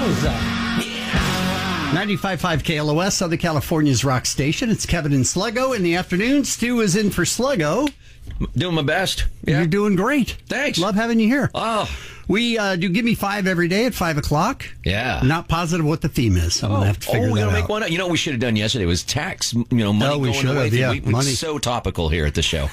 How's that? 95.5 KLOS, Southern California's rock station. It's Kevin and Sluggo in the afternoon. Stu is in for Sluggo. Doing my best. Yeah. You're doing great. Thanks. Love having you here. Oh. We do Give Me Five every day at 5 o'clock. Yeah. Not positive what the theme is. I'm going to have to figure that out. We're going to make one up. You know what we should have done yesterday was tax, money we going away. Yeah, money. So topical here at the show.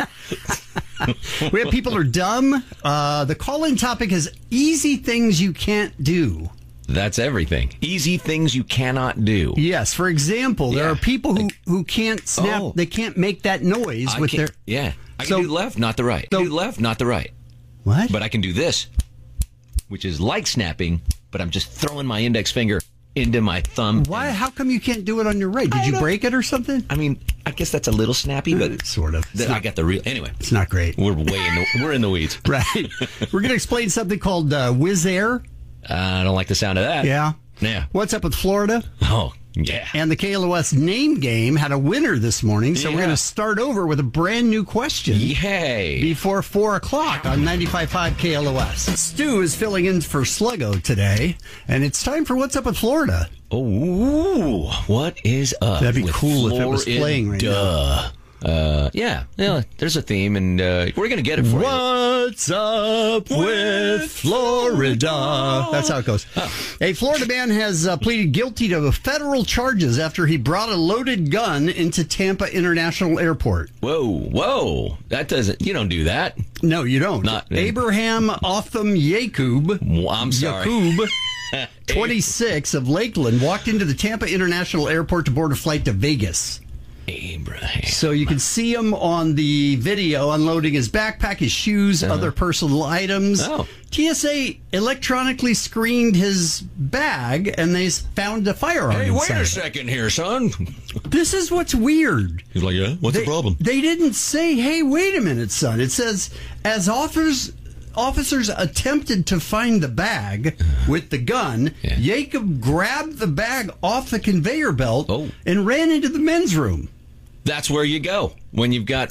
We have People Are Dumb. The call-in topic is easy things you can't do. That's everything. Easy things you cannot do. Yes. For example, there are people who can't snap. Oh. They can't make that noise with their... Yeah. I can do left, not the right. I can do left, not the right. What? But I can do this, which is like snapping, but I'm just throwing my index finger into my thumb. Why? How come you can't do it on your right? Did you break it or something? I mean, I guess that's a little snappy, but sort of. I got the real. Anyway, it's not great. We're in the weeds. Right. We're going to explain something called Wizz Air. I don't like the sound of that. Yeah. Yeah. What's up with Florida? Oh, yeah. And the KLOS name game had a winner this morning, so we're going to start over with a brand new question. Yay. Before 4 o'clock on 95.5 KLOS. Stu is filling in for Sluggo today, and it's time for What's Up with Florida. Oh, what is up? That'd be cool if it was playing right now. Yeah, there's a theme, and we're going to get it for you. What's up with Florida? That's how it goes. A Florida man has pleaded guilty to federal charges after he brought a loaded gun into Tampa International Airport. Whoa. You don't do that. No, you don't. Abraham Otham Yakub. I'm sorry. Yakub, 26 of Lakeland, walked into the Tampa International Airport to board a flight to Vegas. Abraham. So you can see him on the video unloading his backpack, his shoes, other personal items. Oh. TSA electronically screened his bag, and they found a firearm. Hey, wait inside a second here, son. This is what's weird. He's like, yeah, what's the problem? They didn't say, hey, wait a minute, son. It says, as officers attempted to find the bag with the gun, Jacob grabbed the bag off the conveyor belt and ran into the men's room. That's where you go when you've got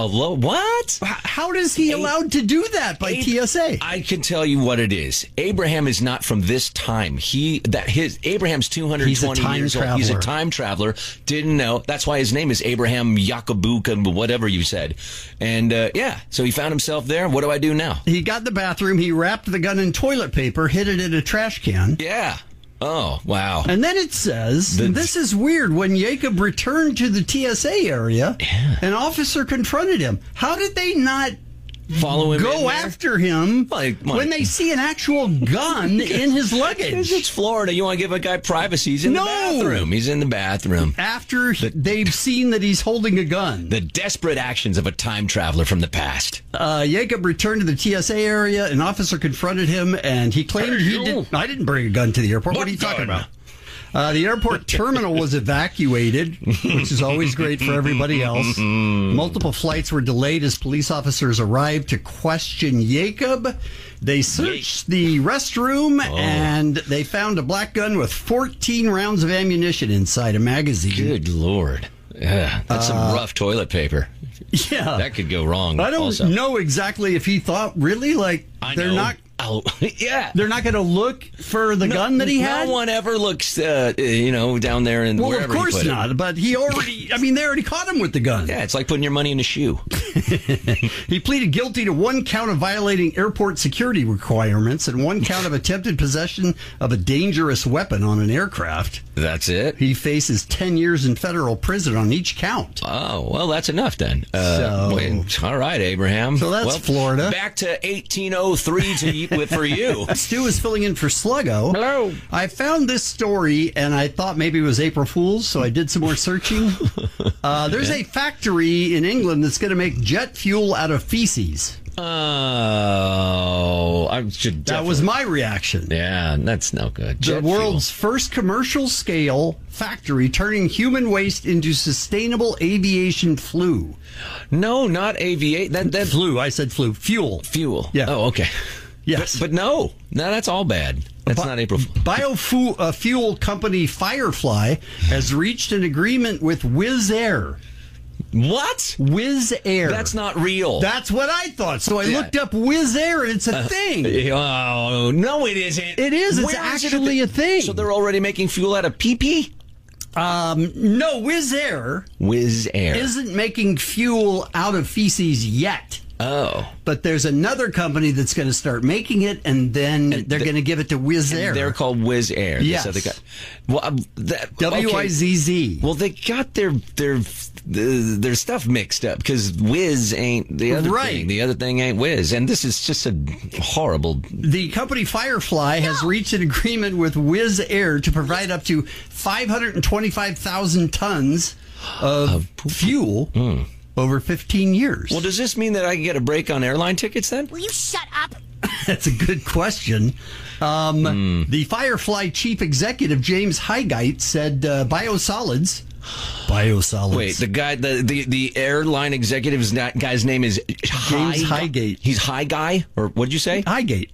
what? How is he allowed to do that by TSA? I can tell you what it is. Abraham is not from this time. Abraham's 220 years old. He's a time traveler. Didn't know. That's why his name is Abraham Yakubuka, whatever you said. And so he found himself there. What do I do now? He got in the bathroom. He wrapped the gun in toilet paper, hid it in a trash can. Yeah. Oh, wow. And then it says, this is weird, when Jacob returned to the TSA area, an officer confronted him. How did they not follow him? Go after him when they see an actual gun in his luggage? It's Florida. You want to give a guy privacy? He's in the bathroom. He's in the bathroom. After they've seen that he's holding a gun. The desperate actions of a time traveler from the past. Jacob returned to the TSA area. An officer confronted him, and he claimed I didn't bring a gun to the airport. What are you talking about? The airport terminal was evacuated, which is always great for everybody else. Multiple flights were delayed as police officers arrived to question Jacob. They searched the restroom, and they found a black gun with 14 rounds of ammunition inside a magazine. Good Lord. Yeah, that's some rough toilet paper. Yeah. That could go wrong. I don't know exactly if he thought, really, they're not... They're not going to look for the gun that he had? No one ever looks, down there and wherever he put it. Well, of course not, but they already caught him with the gun. Yeah, it's like putting your money in a shoe. He pleaded guilty to one count of violating airport security requirements and one count of attempted possession of a dangerous weapon on an aircraft. That's it? He faces 10 years in federal prison on each count. Oh, well, that's enough then. All right, Abraham. So that's Florida. Back to 1803 for you. Stu is filling in for Sluggo. Hello. I found this story, and I thought maybe it was April Fool's, so I did some more searching. There's a factory in England that's going to make jet fuel out of feces. Oh, that was my reaction. Yeah, that's no good. The world's first commercial-scale factory turning human waste into sustainable aviation fuel. No, not aviation. That flu. I said flu. Fuel. Yeah. Oh, okay. Yes. But no, that's all bad. That's not April Fool. Biofuel company Firefly has reached an agreement with Wizz Air. What? Wizz Air. That's not real. That's what I thought. So I looked up Wizz Air, and it's a thing. Oh, no, it isn't. It is. It's actually a thing. So they're already making fuel out of pee-pee? No, Wizz Air isn't making fuel out of feces yet. Oh. But there's another company that's going to start making it, and then they're going to give it to Wizz Air. They're called Wizz Air. Yes. So they got, well, WIZZ. Well, they got their stuff mixed up because Wizz ain't the other thing. The other thing ain't Wizz. And this is just a horrible... The company Firefly has reached an agreement with Wizz Air to provide up to 525,000 tons of fuel over 15 years. Well, does this mean that I can get a break on airline tickets then? Will you shut up? That's a good question. The Firefly chief executive, James Highgate, said biosolids. Wait, the guy, the airline executive's guy's name is James Highgate. He's High Guy? Or what did you say? Highgate.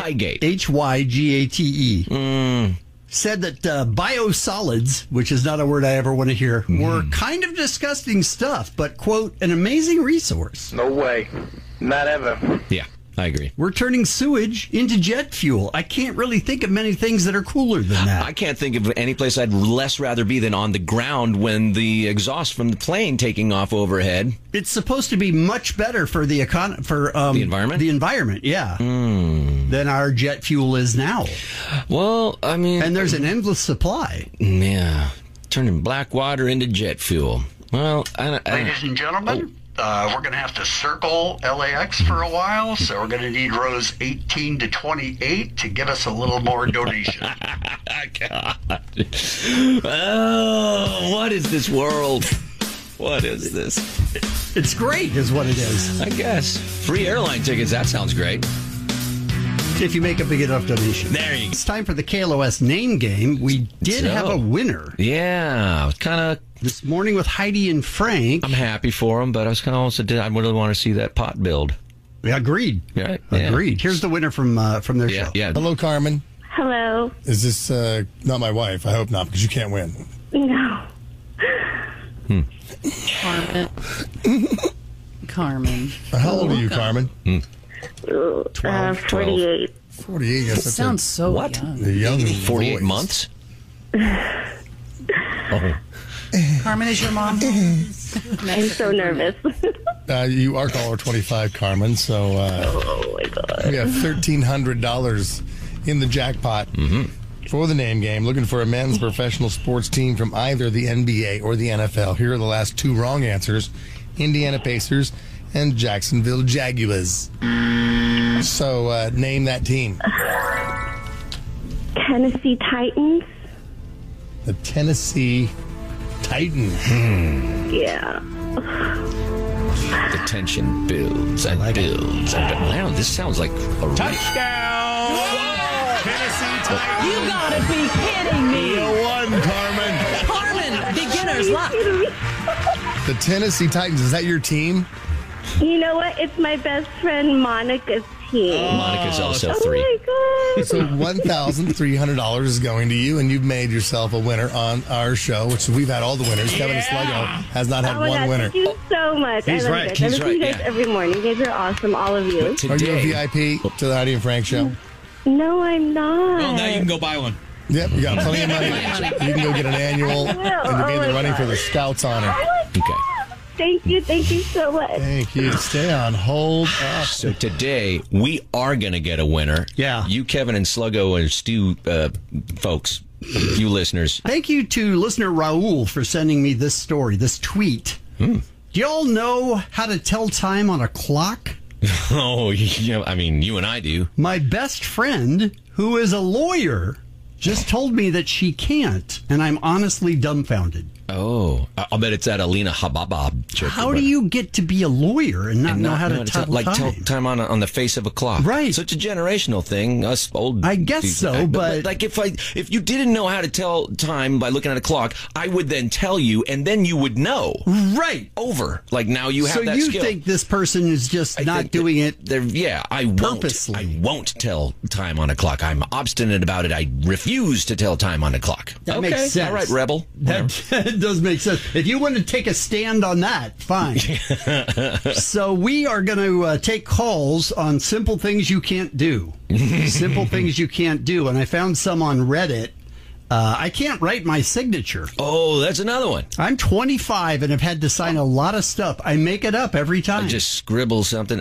Hygate. Said that biosolids, which is not a word I ever want to hear, were kind of disgusting stuff, but, quote, an amazing resource. No way. Not ever. Yeah, I agree. We're turning sewage into jet fuel. I can't really think of many things that are cooler than that. I can't think of any place I'd less rather be than on the ground when the exhaust from the plane taking off overhead. It's supposed to be much better for the the environment? The environment, yeah. Than our jet fuel is now. Well, I mean... And there's an endless supply. Yeah. Turning black water into jet fuel. Well, Ladies and gentlemen, we're going to have to circle LAX for a while, so we're going to need rows 18 to 28 to give us a little more donation. God. Oh, what is this world? What is this? It's great, is what it is. I guess. Free airline tickets, that sounds great. If you make a big enough donation. There you go. It's time for the KLOS name game. We did have a winner. Yeah, kind of. This morning with Heidi and Frank. I'm happy for them, but I was kind of also I really want to see that pot build. Yeah, agreed. Right? Agreed. Here's the winner from their show. Yeah. Hello, Carmen. Hello. Is this not my wife? I hope not, because you can't win. No. Carmen. How old are you, Carmen? 48. 48. Yes, that sounds so young. A young 48 voice. months? Carmen, is your mom? I'm so nervous. You are caller 25, Carmen. So Oh my God. we have $1,300 in the jackpot for the name game. Looking for a men's professional sports team from either the NBA or the NFL. Here are the last two wrong answers: Indiana Pacers and Jacksonville Jaguars. So name that team. Tennessee Titans. The Tennessee Titans. Yeah. The tension builds and builds. Wow, this sounds like a Touchdown! Tennessee Titans. You gotta be kidding me! You won, Carmen. Carmen, beginner's luck. The Tennessee Titans. Is that your team? You know what? It's my best friend Monica's team. Monica's also Oh 3. my God. So $1,300 is going to you, and you've made yourself a winner on our show, which we've had all the winners. Kevin Sluggo has not had Oh my one God, winner. thank you so much. He's I love right. you guys. I He's listen to you right, guys yeah. every morning. You guys are awesome, all of you. But Are you a today, VIP to the Heidi and Frank show? No, I'm not. Well, now you can go buy one. Yep, you got plenty of money. You can go get an annual, and you'll be in the running for the Scouts honor. okay. Thank you so much. Thank you. Stay on hold. So today, we are going to get a winner. Yeah. You, Kevin, and Sluggo and Stu, folks, you listeners. Thank you to listener Raul for sending me this story, this tweet. Do y'all know how to tell time on a clock? Oh, yeah, I mean, you and I do. My best friend, who is a lawyer, just told me that she can't, and I'm honestly dumbfounded. Oh, I'll bet it's that Alina Hababa chick. How do you get to be a lawyer and not know how to tell like time? tell time on the face of a clock? Right. Such a generational thing. Us old. I guess so, but like if you didn't know how to tell time by looking at a clock, I would then tell you, and then you would know. Right. Over. Like now you have So that you skill. think this person is just I not think doing it? Yeah, I purposely. won't. I won't tell time on a clock. I'm obstinate about it. I refuse to tell time on a clock. That okay. makes sense. All right, rebel. That It does make sense. If you want to take a stand on that, fine. So we are going to take calls on simple things you can't do. Simple things you can't do. And I found some on Reddit. I can't write my signature. Oh, that's another one. I'm 25 and have had to sign a lot of stuff. I make it up every time. Just scribble something.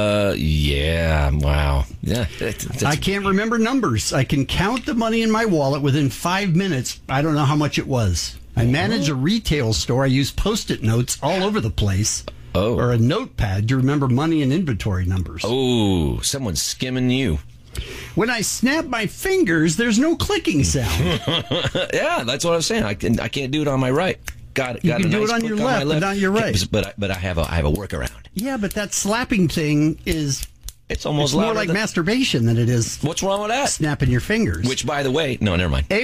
Yeah. Wow. Yeah. I can't remember numbers. I can count the money in my wallet within 5 minutes. I don't know how much it was. I manage a retail store. I use Post-it notes all over the place. Oh. Or a notepad to remember money and inventory numbers. Oh, someone's skimming you. When I snap my fingers, there's no clicking sound. Yeah, that's what I was saying. I can't do it on my right. Got it. You can do it on your left, but not your right. But I have a workaround. Yeah, but that slapping thing is it's almost more like masturbation than it is. What's wrong with that? Snapping your fingers. Which, by the way, no, never mind.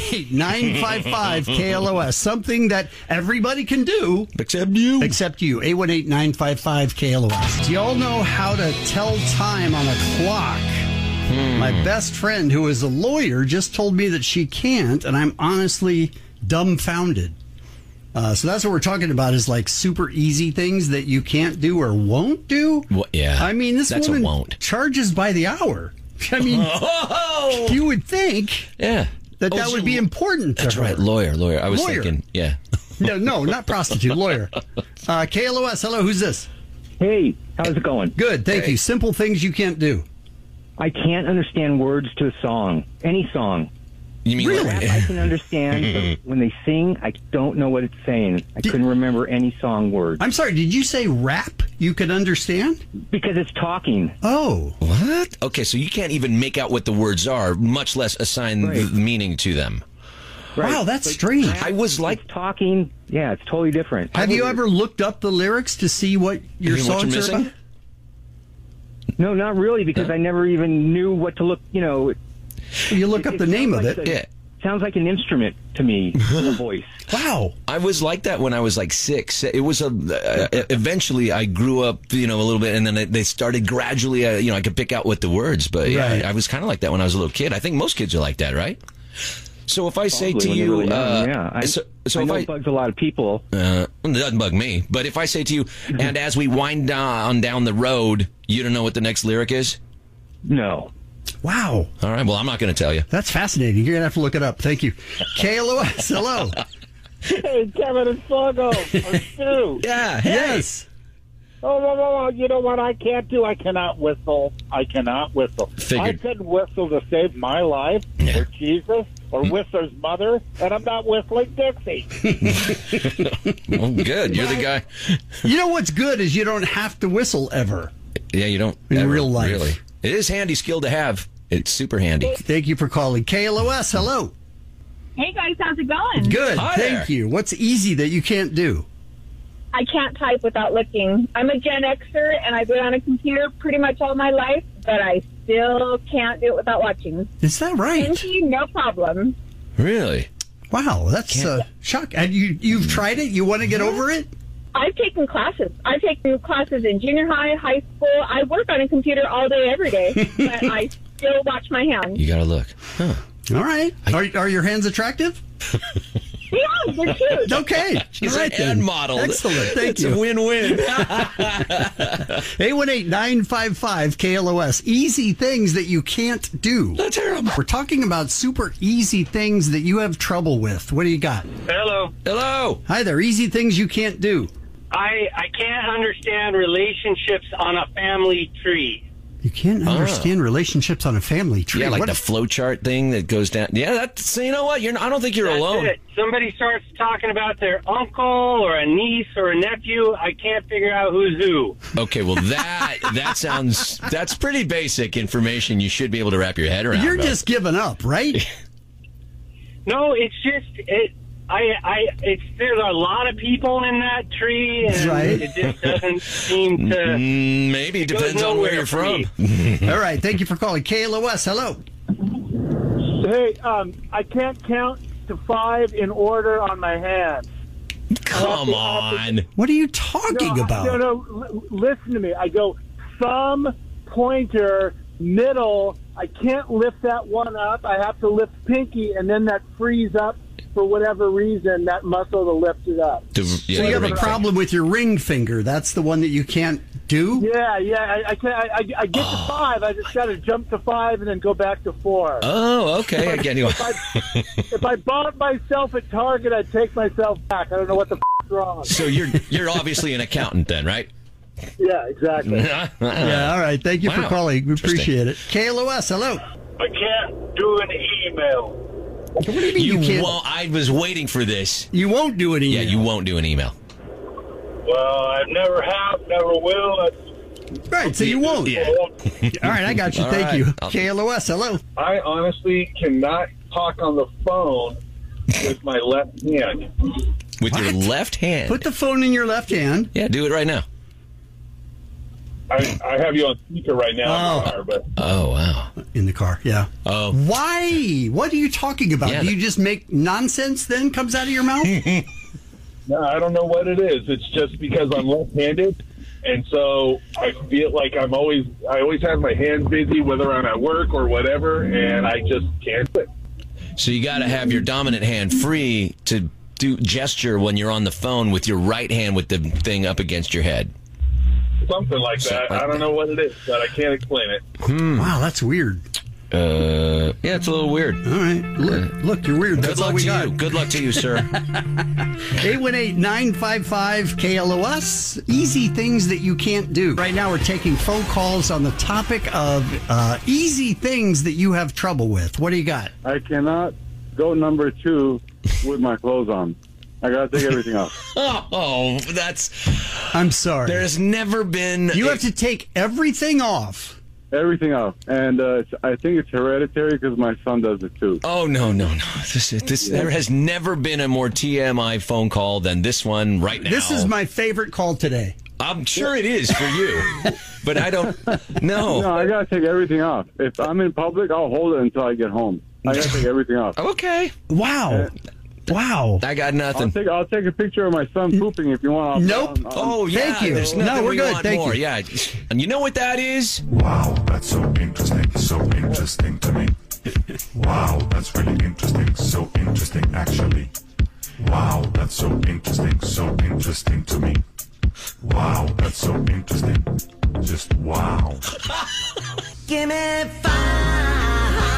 818-955-KLOS. Something that everybody can do. Except you. Except you. 818-955-KLOS. Do y'all know how to tell time on a clock? My best friend, who is a lawyer, just told me that she can't, and I'm honestly dumbfounded. So that's what we're talking about is like super easy things that you can't do or won't do. Well, yeah. I mean, this woman charges by the hour. I mean, you would think that would be important to her. That's right, lawyer. I was thinking, yeah. No, not prostitute, lawyer. KLOS, hello, who's this? Hey, how's it going? Good, thank you. Simple things you can't do. I can't understand words to a song, any song. You mean really? Rap I can understand, but when they sing, I don't know what it's saying. I couldn't remember any song words. I'm sorry, did you say rap you could understand? Because it's talking. Oh. What? Okay, so you can't even make out what the words are, much less assign the meaning to them. Right. Wow, that's strange. I was like it's talking. Yeah, it's totally different. Have you ever looked up the lyrics to see what your songs are about? No, not really, because I never even knew what to look, You look up the name of it. Yeah. Sounds like an instrument to me, the voice. Wow. I was like that when I was like 6. It was eventually I grew up, a little bit, and then they started gradually, I could pick out what the words, but I was kind of like that when I was a little kid. I think most kids are like that, right? So if I say to you, really I know it bugs a lot of people. It doesn't bug me, but if I say to you, and as we wind down the road, you don't know what the next lyric is? No. Wow. All right, well, I'm not going to tell you. That's fascinating. You're going to have to look it up. Thank you. KLOS, hello. Hey, Kevin and Fogo. Or Stu. Yeah, hey. Yes. Oh, you know what I can't do? I cannot whistle. Figured. I couldn't whistle to save my life, or Jesus, or Whistler's mother, and I'm not whistling Dixie. Well, good. You're the guy. You know what's good is you don't have to whistle ever. Yeah, you don't. In real life. Really. It is handy skill to have. It's super handy. Thank you for calling. KLOS, hello. Hey, guys, how's it going? Good, Hi thank you. What's easy that you can't do? I can't type without looking. I'm a Gen Xer, and I've been on a computer pretty much all my life, but I still can't do it without watching. Is that right? Thank you, no problem. Really? Wow, that's shock. And you've tried it? You want to get over it? I've taken classes. I've taken classes in junior high, high school. I work on a computer all day, every day, but I still watch my hands. You got to look. Huh. All right. Are your hands attractive? Yeah, they're cute. Okay. She's right, a hand model. Excellent. Thank you. It's a win-win. 818-955-KLOS. Easy things that you can't do. That's terrible. We're talking about super easy things that you have trouble with. What do you got? Hello. Hi there. Easy things you can't do. I can't understand relationships on a family tree. You can't understand relationships on a family tree. Yeah, like the flow chart thing that goes down. Yeah, that's, you know what? I don't think you're alone. It. Somebody starts talking about their uncle or a niece or a nephew. I can't figure out who's who. Okay, well, that's pretty basic information you should be able to wrap your head around. You're just giving up, right? No, it's just... there's a lot of people in that tree, and it just doesn't seem to... Maybe it depends on where you're from. All right, thank you for calling. KLOS, hello. Hey, I can't count to 5 in order on my hands. Come on. What are you talking about? No, listen to me. I go thumb, pointer, middle. I can't lift that one up. I have to lift pinky, and then that frees up for whatever reason, that muscle to lift it up. So you have a problem with your ring finger. That's the one that you can't do? Yeah. I get to 5. I just got to jump to 5 and then go back to 4. Oh, okay. Again, if I bought myself at Target, I'd take myself back. I don't know what the f*** is wrong. So you're obviously an accountant then, right? Yeah, exactly. Yeah, all right. Thank you for calling. We appreciate it. KLOS, hello. I can't do an email. What do you mean you can't? Well, I was waiting for this. You won't do an email? Yeah, you won't do an email. Well, I never have, never will. Right, so you won't. Yeah. All right, I got you. All Thank right. you. KLOS, hello. I honestly cannot talk on the phone with my left hand. With your left hand? Put the phone in your left hand. Yeah, do it right now. I have you on speaker right now in the car, but Oh, wow. In the car, yeah. Oh. Why? What are you talking about? Yeah, Do you just make nonsense then comes out of your mouth? no, I don't know what it is. It's just because I'm left-handed, and so I feel like I always have my hands busy, whether I'm at work or whatever, and I just can't do it. So you got to have your dominant hand free to do gesture when you're on the phone with your right hand with the thing up against your head. Something like that. I don't know what it is, but I can't explain it. Wow, that's weird. Yeah, it's a little weird. All right. Look, you're weird. That's Good all luck we to got. you. Good luck to you, sir. 818-955-KLOS. Easy things that you can't do. Right now, we're taking phone calls on the topic of easy things that you have trouble with. What do you got? I cannot go number 2 with my clothes on. I got to take everything off. Oh, that's... I'm sorry. There's never been... You have to take everything off. Everything off. And I think it's hereditary because my son does it too. Oh, no. There has never been a more TMI phone call than this one right now. This is my favorite call today. I'm sure it is for you, but I don't... No. No, I got to take everything off. If I'm in public, I'll hold it until I get home. I got to take everything off. Okay. Wow. Wow. I got nothing. I'll take a picture of my son pooping if you want. Nope. Oh, yeah. Thank you. There's nothing No, we're we good. want Thank more. you. Yeah. And you know what that is? Wow, that's so interesting to me. Wow, that's really interesting, so interesting actually. Wow, that's so interesting to me. Wow, that's so interesting. Just wow. Give me 5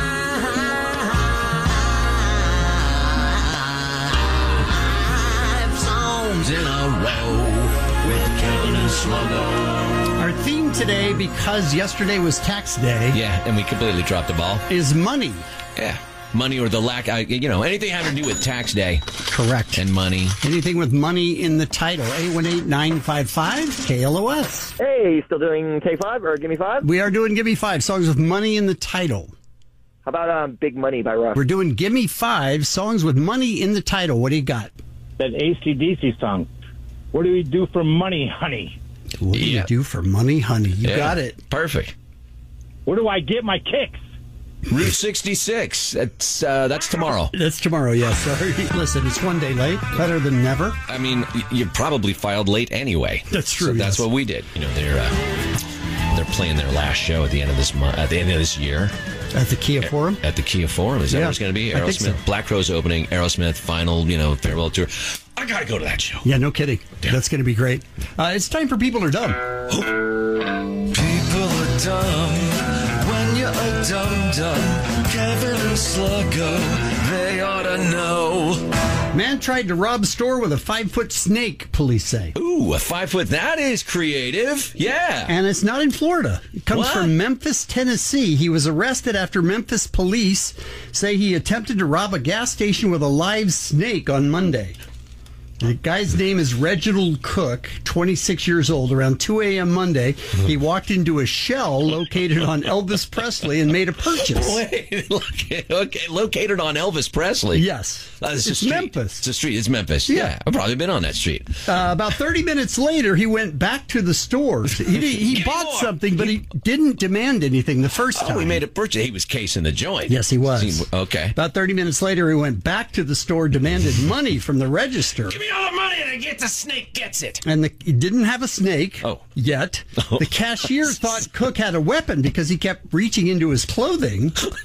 songs in a row with Kevin and Sluggo. Our theme today, because yesterday was tax day. Yeah, and we completely dropped the ball. Is money. Yeah. Money or the lack, anything having to do with tax day. Correct. And money. Anything with money in the title. 818-955-KLOS. Hey, still doing Take 5 or Give Me 5? We are doing Give Me 5 songs with money in the title. How about Big Money by Rush? We're doing Give Me 5 songs with money in the title. What do you got? That AC/DC song. What do we do for money, honey? What do you do for money, honey? You got it. Perfect. Where do I get my kicks? Route 66. That's tomorrow. That's tomorrow, yes. Sorry. Listen, it's one day late. Better than never. I mean, you probably filed late anyway. That's true. So that's what we did. They're playing their last show at the end of this month, at the end of this year. At the Kia Forum? At the Kia Forum. Is that what it's going to be? I think Aerosmith. so. Black Crowes opening. Aerosmith final, farewell tour. I got to go to that show. Yeah, no kidding. Yeah. That's going to be great. It's time for People Are Dumb. People are dumb. When you're a dum-dum, Kevin and Sluggo, they ought to know. Man tried to rob a store with a 5-foot snake, police say. Ooh, a 5-foot. That is creative. Yeah. And it's not in Florida. It comes from Memphis, Tennessee. He was arrested after Memphis police say he attempted to rob a gas station with a live snake on Monday. The guy's name is Reginald Cook, 26 years old. Around 2 a.m. Monday, he walked into a Shell located on Elvis Presley and made a purchase. Wait, okay, located on Elvis Presley. Yes. It's Memphis. It's a street. It's Memphis. Yeah. I've probably been on that street. About 30 minutes later, he went back to the store. He bought something, but he didn't demand anything the first time. Oh, he made a purchase. He was casing the joint. Yes, he was. Okay. About 30 minutes later, he went back to the store, demanded money from the register. Give me all the money and I get the snake gets it. And he didn't have a snake yet. The cashier thought Cook had a weapon because he kept reaching into his clothing.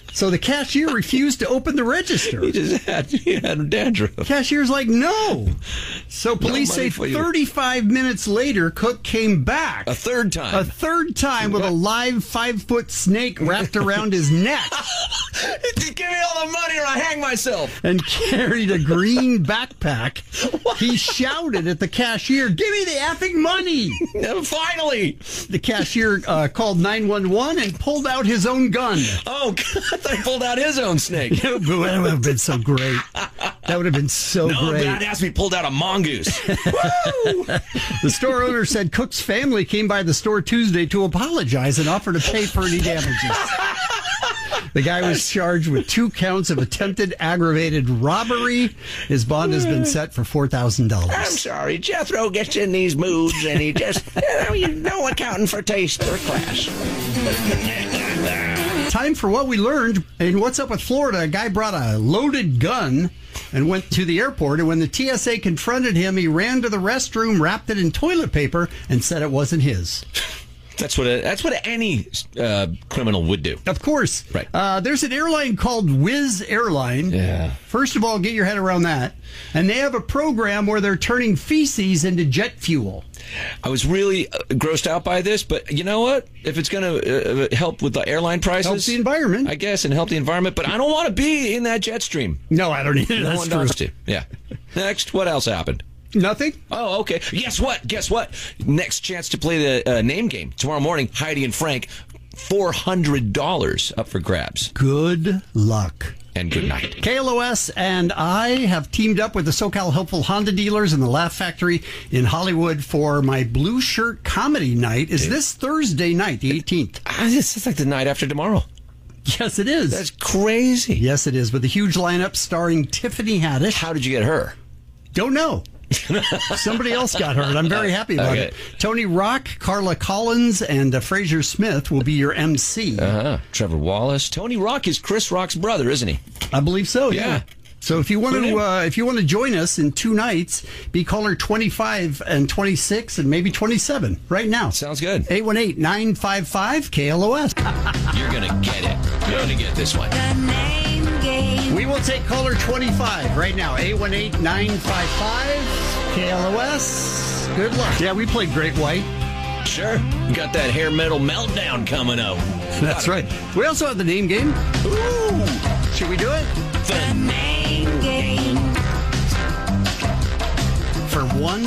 So the cashier refused to open the register. He had dandruff. Cashier's like, no. So police say 35 minutes later, Cook came back. A third time. With a live 5-foot snake wrapped around his neck. Give me all the money or I hang myself. And carried a green backpack. He shouted at the cashier, give me the effing money. Finally. The cashier called 911 and pulled out his own gun. Oh, God. I thought he pulled out his own snake. That would have been so great. That would have been so great. No, that has to be pulled out a mongoose. The store owner said Cook's family came by the store Tuesday to apologize and offer to pay for any damages. The guy was charged with 2 counts of attempted aggravated robbery. His bond has been set for $4,000. I'm sorry. Jethro gets in these moods and he just, no accounting for taste or class. Time for what we learned. And What's Up with Florida? A guy brought a loaded gun and went to the airport. And when the TSA confronted him, he ran to the restroom, wrapped it in toilet paper, and said it wasn't his. That's what any criminal would do. Of course. Right. There's an airline called Wizz Airline. Yeah. First of all, get your head around that. And they have a program where they're turning feces into jet fuel. I was really grossed out by this, but you know what? If it's going to help with the airline prices, helps the environment, I guess, and help the environment. But I don't want to be in that jet stream. No, I don't either. No That's one true. wants to. Yeah. Next, what else happened? Nothing. Oh, okay. Guess what? Next chance to play the name game tomorrow morning. Heidi and Frank, $400 up for grabs. Good luck. And good night. KLOS and I have teamed up with the SoCal Helpful Honda dealers and the Laugh Factory in Hollywood for my Blue Shirt Comedy Night. Is this Thursday night, the 18th? It's like the night after tomorrow. Yes, it is. That's crazy. Yes, it is. With a huge lineup starring Tiffany Haddish. How did you get her? Don't know. Somebody else got hurt. I'm very happy about it. Tony Rock, Carla Collins, and Fraser Smith will be your MC. Trevor Wallace. Tony Rock is Chris Rock's brother, isn't he? I believe so. Yeah. So if you want to join us in 2 nights, be caller 25 and 26 and maybe 27 right now. Sounds good. 818-955-KLOS. You're gonna get it. You're gonna get this one. We will take caller 25 right now. 818-955-KLOS. Good luck. Yeah, we played Great White. Sure. You got that hair metal meltdown coming up. That's right. We also have the name game. Ooh. Should we do it? The name game. For $100.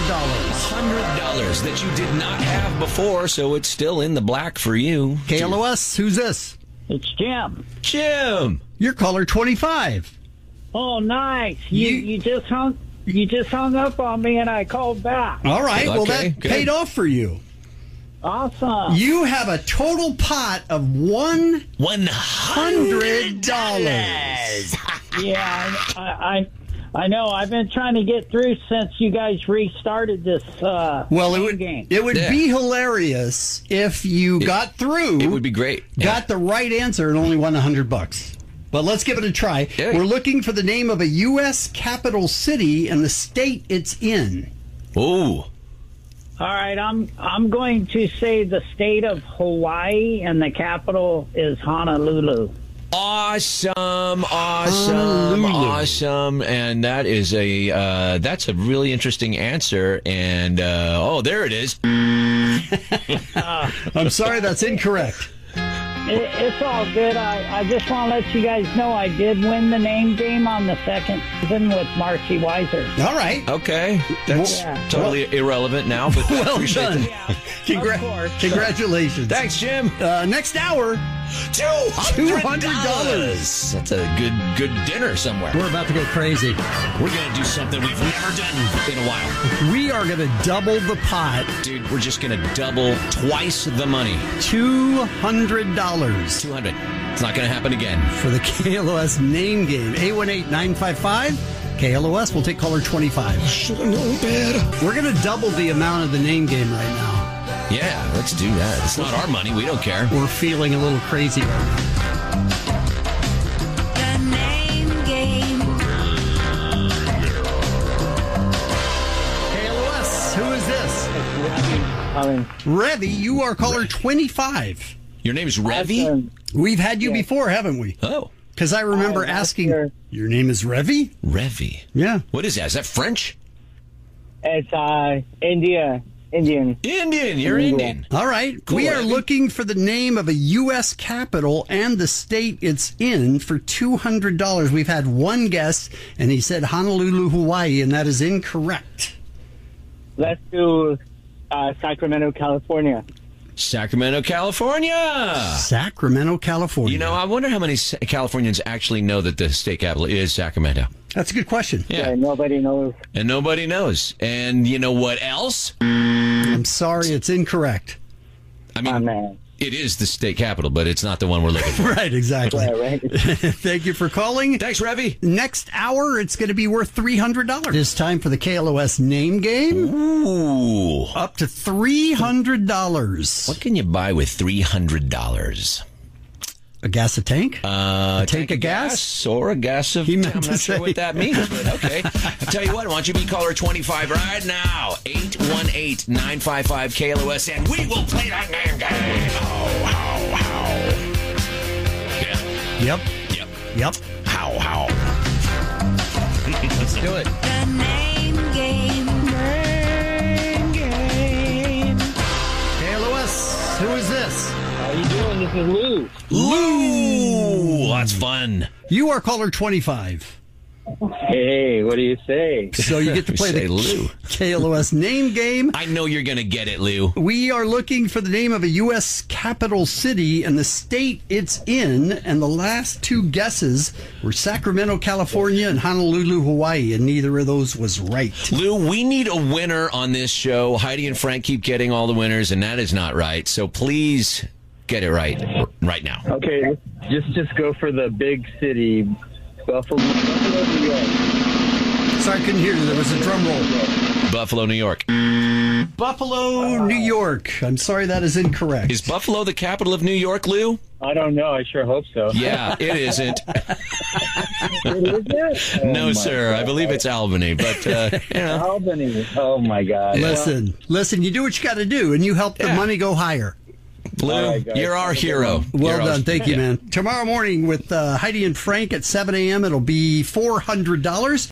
$100 that you did not have before, so it's still in the black for you. KLOS, who's this? It's Jim. Jim. You're caller 25. Oh, nice. You just hung up on me and I called back. All right. Well, Okay, that good. paid off for you. Awesome. You have a total pot of $100. Yeah, I know. I've been trying to get through since you guys restarted this game. It would be hilarious if you got through. It would be great. Got the right answer and only won $100. But let's give it a try. Yeah. We're looking for the name of a U.S. capital city and the state it's in. Ooh. All right, I'm going to say the state of Hawaii, and the capital is Honolulu. Awesome. And that is that's a really interesting answer. And there it is. I'm sorry, that's incorrect. It's all good. I just want to let you guys know I did win the name game on the second season with Marcy Weiser. All right. Okay. That's totally irrelevant now, but I well appreciate done. Of course. Congratulations. Thanks, Jim. Next hour, $200. That's a good dinner somewhere. We're about to go crazy. We're going to do something we've never done in a while. We are going to double the pot. Dude, we're just going to double twice the money. $200. $200. It's not going to happen again. For the KLOS name game. 818-955-KLOS. We'll take caller 25. Should have known better. We're going to double the amount of the name game right now. Yeah, let's do that. It's not our money. We don't care. We're feeling a little crazy right now. The name game. KLOS, who is this? Revy, you are caller 25. Your name is Revy? We've had you before, haven't we? Oh. Because I remember asking, your name is Revy? Revy. Yeah. What is that? Is that French? It's Indian. Indian. You're Indian. All right. Cool, we are Revy. looking for the name of a U.S. capital and the state it's in for $200. We've had one guess, and he said Honolulu, Hawaii, and that is incorrect. Let's do Sacramento, California. Sacramento, California. Sacramento, California. You know, I wonder how many Californians actually know that the state capital is Sacramento. That's a good question. Yeah. Nobody knows. And nobody knows. And you know what else? I'm sorry, it's incorrect. I mean, it is the state capital, but it's not the one we're looking for. Right, exactly. Right. Thank you for calling. Thanks, Revy. Next hour, it's going to be worth $300. It's time for the KLOS name game. Ooh. Up to $300. What can you buy with $300? A gas a tank? A tank of gas? Or a gas of... He I'm meant not to sure say. what that means, but okay. I'll tell you what, why don't you be caller 25 right now? 818-955-KLOS, and we will play that name game. How. Yeah. Yep. How. Let's do it. The name game. KLOS, who is this? How you doing? This is Lou. Lou! That's fun. You are caller 25. Hey, what do you say? So you get to play the Lou. KLOS name game. I know you're going to get it, Lou. We are looking for the name of a U.S. capital city and the state it's in. And the last two guesses were Sacramento, California, and Honolulu, Hawaii. And neither of those was right. Lou, we need a winner on this show. Heidi and Frank keep getting all the winners, and that is not right. So please get it right now. Okay, just go for the big city, Buffalo, New York. Sorry, I couldn't hear you. There was a drum roll. Buffalo, New York. Buffalo, New York. I'm sorry, that is incorrect. Is Buffalo the capital of New York, Lou? I don't know. I sure hope so. Yeah, it isn't. It? No, sir. I believe it's Albany, but Albany. Oh my God. Listen. You do what you got to do, and you help the money go higher. Lou, you're our hero. Well done. Thank you, man. Tomorrow morning with Heidi and Frank at 7 a.m., it'll be $400.